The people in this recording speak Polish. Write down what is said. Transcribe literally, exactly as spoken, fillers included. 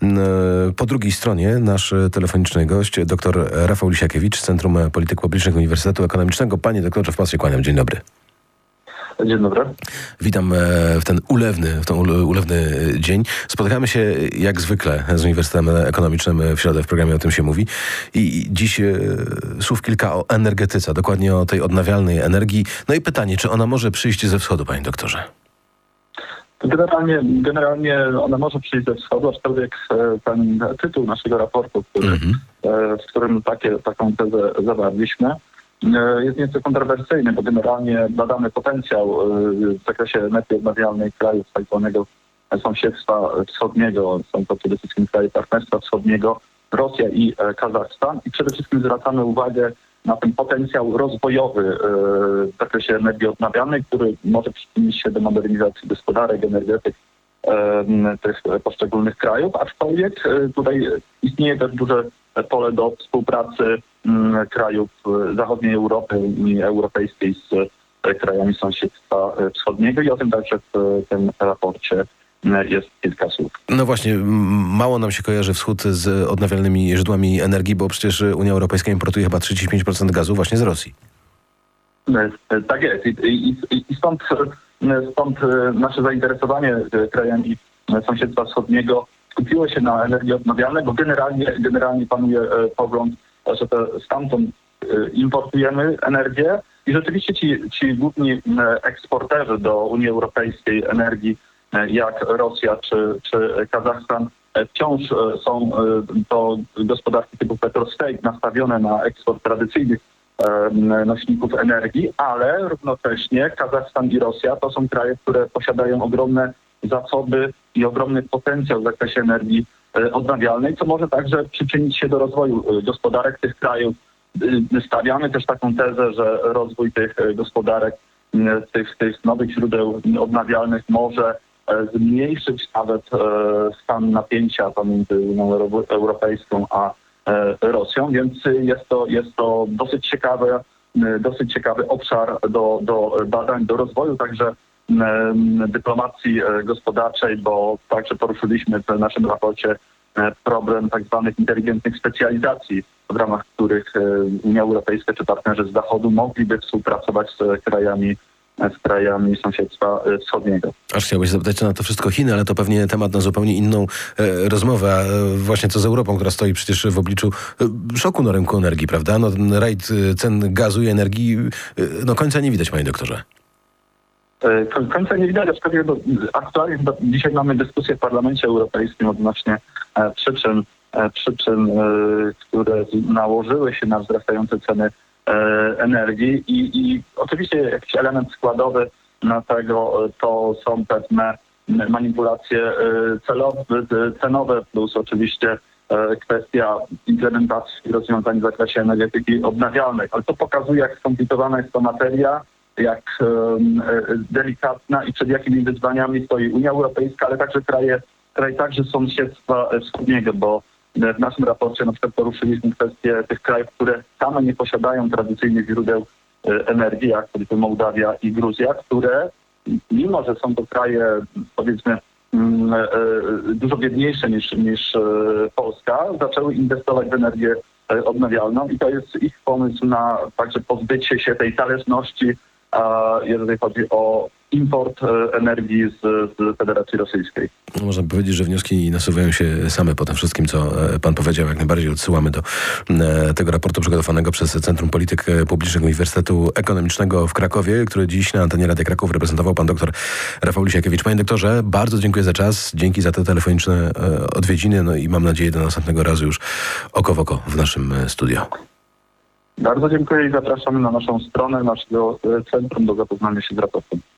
Po drugiej stronie nasz telefoniczny gość, dr Rafał Lisiakiewicz z Centrum Polityk Publicznych Uniwersytetu Ekonomicznego. Panie doktorze, w pas się kłaniam. Dzień dobry. Dzień dobry. Witam w ten ulewny, w ten ulewny dzień. Spotykamy się jak zwykle z Uniwersytetem Ekonomicznym w środę, w programie o tym się mówi. I dziś słów kilka o energetyce, dokładnie o tej odnawialnej energii. No i pytanie, czy ona może przyjść ze wschodu, panie doktorze? Generalnie, generalnie ona może przyjść ze wschodu, aczkolwiek ten tytuł naszego raportu, który, mm-hmm. w którym takie, taką tezę zawarliśmy, jest nieco kontrowersyjny, bo generalnie badamy potencjał w zakresie energii odnawialnej krajów tak zwanego sąsiedztwa wschodniego. Są to przede wszystkim kraje Partnerstwa Wschodniego, Rosja i Kazachstan. I przede wszystkim zwracamy uwagę na ten potencjał rozwojowy w zakresie energii odnawialnej, który może przyczynić się do modernizacji gospodarek, energetyk tych poszczególnych krajów, aczkolwiek tutaj istnieje też duże pole do współpracy krajów zachodniej Europy, Unii Europejskiej z krajami sąsiedztwa wschodniego i o tym także w tym raporcie jest kilka słów. No właśnie, mało nam się kojarzy wschód z odnawialnymi źródłami energii, bo przecież Unia Europejska importuje chyba trzydzieści pięć procent gazu właśnie z Rosji. Tak jest. I, i, i stąd, stąd nasze zainteresowanie krajami sąsiedztwa wschodniego skupiło się na energii odnawialnej, bo generalnie, generalnie panuje pogląd, że to stamtąd importujemy energię i rzeczywiście ci, ci główni eksporterzy do Unii Europejskiej energii, jak Rosja czy, czy Kazachstan, wciąż są to gospodarki typu petrostate nastawione na eksport tradycyjnych nośników energii, ale równocześnie Kazachstan i Rosja to są kraje, które posiadają ogromne zasoby i ogromny potencjał w zakresie energii odnawialnej, co może także przyczynić się do rozwoju gospodarek tych krajów. Stawiamy też taką tezę, że rozwój tych gospodarek, tych, tych nowych źródeł odnawialnych może zmniejszyć nawet stan napięcia pomiędzy Unią Europejską a Rosją, więc jest to, jest to dosyć ciekawe, dosyć ciekawy obszar do, do badań, do rozwoju także dyplomacji gospodarczej, bo także poruszyliśmy w naszym raporcie problem tak zwanych inteligentnych specjalizacji, w ramach których Unia Europejska czy partnerzy z Zachodu mogliby współpracować z krajami z krajami sąsiedztwa wschodniego. Aż chciałbyś zapytać na to wszystko Chiny, ale to pewnie temat na zupełnie inną e, rozmowę. A właśnie co z Europą, która stoi przecież w obliczu e, szoku na rynku energii, prawda? No ten rajd cen gazu i energii, e, no końca nie widać, panie doktorze. E, końca nie widać, aczkolwiek aktualnie dzisiaj mamy dyskusję w Parlamencie Europejskim odnośnie e, przyczyn, e, przyczyn e, które nałożyły się na wzrastające ceny energii i, i oczywiście jakiś element składowy na tego to są pewne manipulacje celowe, cenowe plus oczywiście kwestia implementacji rozwiązań w zakresie energetyki odnawialnej. Ale to pokazuje, jak skomplikowana jest to materia, jak delikatna i przed jakimi wyzwaniami stoi Unia Europejska, ale także kraje, kraje także sąsiedztwa wschodniego, bo w naszym raporcie na przykład poruszyliśmy kwestię tych krajów, które same nie posiadają tradycyjnych źródeł energii, jak choćby Mołdawia i Gruzja, które mimo, że są to kraje powiedzmy dużo biedniejsze niż, niż Polska, zaczęły inwestować w energię odnawialną i to jest ich pomysł na także pozbycie się tej zależności, jeżeli chodzi o import energii z, z Federacji Rosyjskiej. No, można powiedzieć, że wnioski nasuwają się same po tym wszystkim, co pan powiedział. Jak najbardziej odsyłamy do tego raportu przygotowanego przez Centrum Polityk Publicznych Uniwersytetu Ekonomicznego w Krakowie, który dziś na antenie Radia Kraków reprezentował pan dr Rafał Lisiakiewicz. Panie doktorze, bardzo dziękuję za czas, dzięki za te telefoniczne odwiedziny, no i mam nadzieję do następnego razu już oko w oko w naszym studio. Bardzo dziękuję i zapraszamy na naszą stronę naszego centrum do zapoznania się z raportem.